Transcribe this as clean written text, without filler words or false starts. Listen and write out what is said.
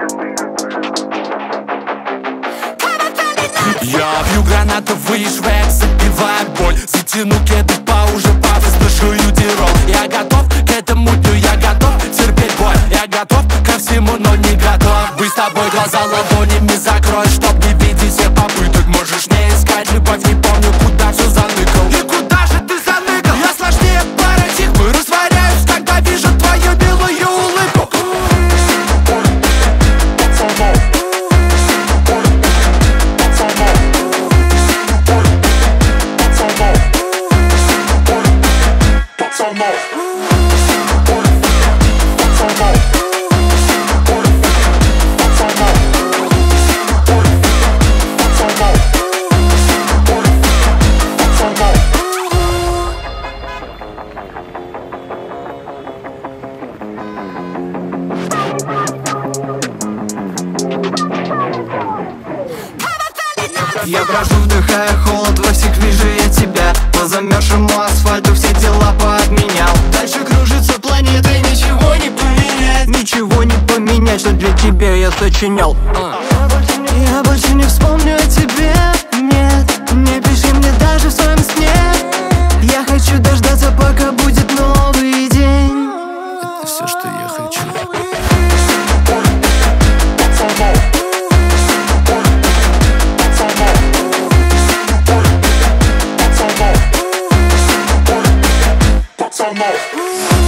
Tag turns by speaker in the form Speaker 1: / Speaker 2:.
Speaker 1: Я бью гранатовый швек, забивая боль. Затяну кеды по уже повыслушаю дирол. Я готов к этому дню, я готов терпеть боль. Я готов ко всему, но не готов быть с тобой глаза ладонями закрой, чтоб не видеть всех попыток. Можешь не искать любовь, не помню, куда все заныкал. И куда же ты заныкал? Я сложнее парадигмы, растворяюсь, когда вижу твою белую улыбку.
Speaker 2: Я брожу, вдыхая холод, во всех вижу я тебя. По замерзшему асфальту все дела поотменял. Дальше кружится планета и ничего не поменять. Ничего не поменять, что для тебя я сочинял. Я больше не вспомню о тебе, нет. Не пиши мне даже в своем сне. Я хочу дождаться, пока будет новый день.
Speaker 1: Это все, что я хочу.
Speaker 3: Put some more.